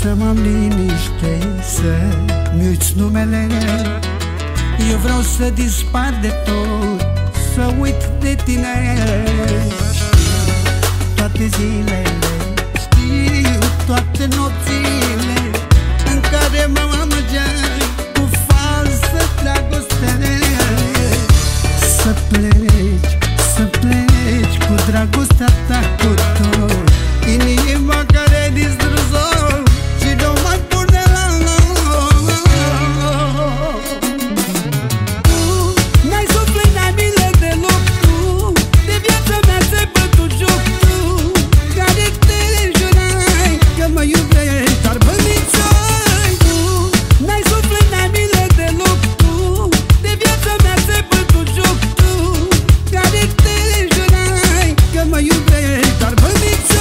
să mă liniște, să-mi uiți numele. Eu vreau să dispar de tot, să uit de tine. Toate zilele, știu toate nopțile în care mă amăgeai cu falsă dragoste. Să pleci cu dragostea ta, cu tot inima care distrus-o și nu mai pune la loc. Tu n-ai suflet, n-ai milă deloc. Tu de viața mea ți-ai bătut joc. Tu care te jurai că mă iubești, dar bănițoi. Tu n-ai suflet, n-ai milă deloc. Tu de viața mea ți-ai bătut joc. Tu care te jurai că mă iubești, dar bănițoi.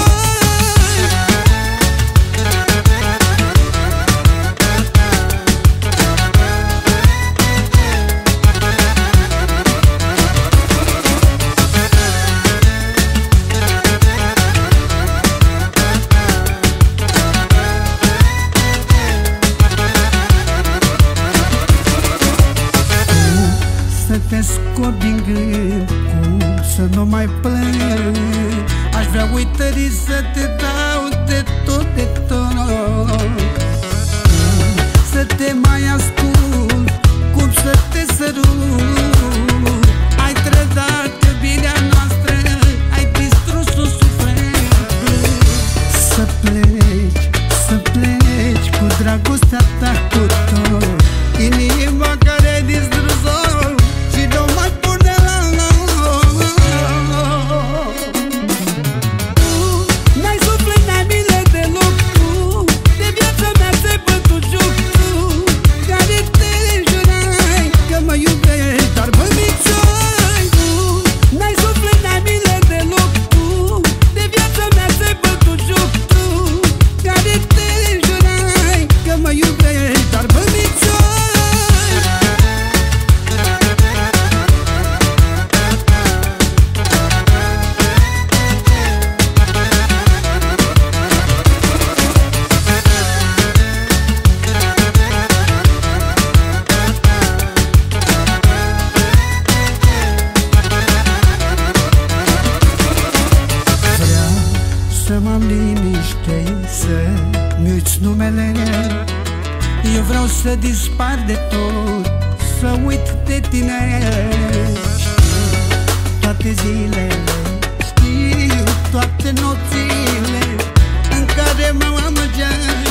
Să te scot din gând, cum să nu mai plâng. Aș vrea uitării să te dau de tot, de tot. Să te mai ascult, cum să te sărut. Ai trădat iubirea noastră, ai distrus-o sufletul. Să pleci cu dragostea ta, cu tot inima care distrus-o și nu mai pune la loc. Tu n-ai suflet, n-ai milă deloc. Tu de viața mea ți-ai bătut joc. Tu care te jurai că mă iubești, dar bănițoi. Tu n-ai suflet, n-ai milă deloc. Tu de viața mea ți-ai bătut joc. Tu care te jurai că mă iubești, dar bănițoi. Să mă liniște, să-mi uiți numele. Eu vreau să dispar de tot, să uit de tine. Toate zilele, știu toate nopțile în care mă amăgeai